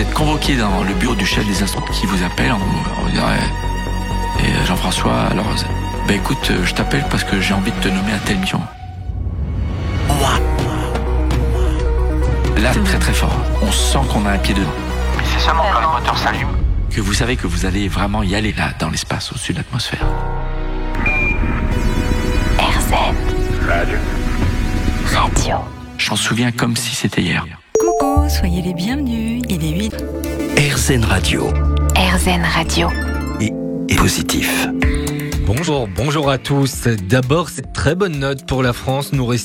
êtes convoqué dans le bureau du chef des instructeurs qui vous appelle. On dirait, et Jean-François, alors, écoute, je t'appelle parce que j'ai envie de te nommer à telle mission. Là, c'est très très fort. On sent qu'on a un pied dedans. Mais c'est seulement quand les moteurs s'allument que vous savez que vous allez vraiment y aller là, dans l'espace, au-dessus de l'atmosphère. Radio. Je m'en souviens comme si c'était hier. Coucou, soyez les bienvenus. Il est 8. RZN Radio. RZN Radio. Et positif. Bonjour à tous. D'abord, cette très bonne note pour la France. Nous restons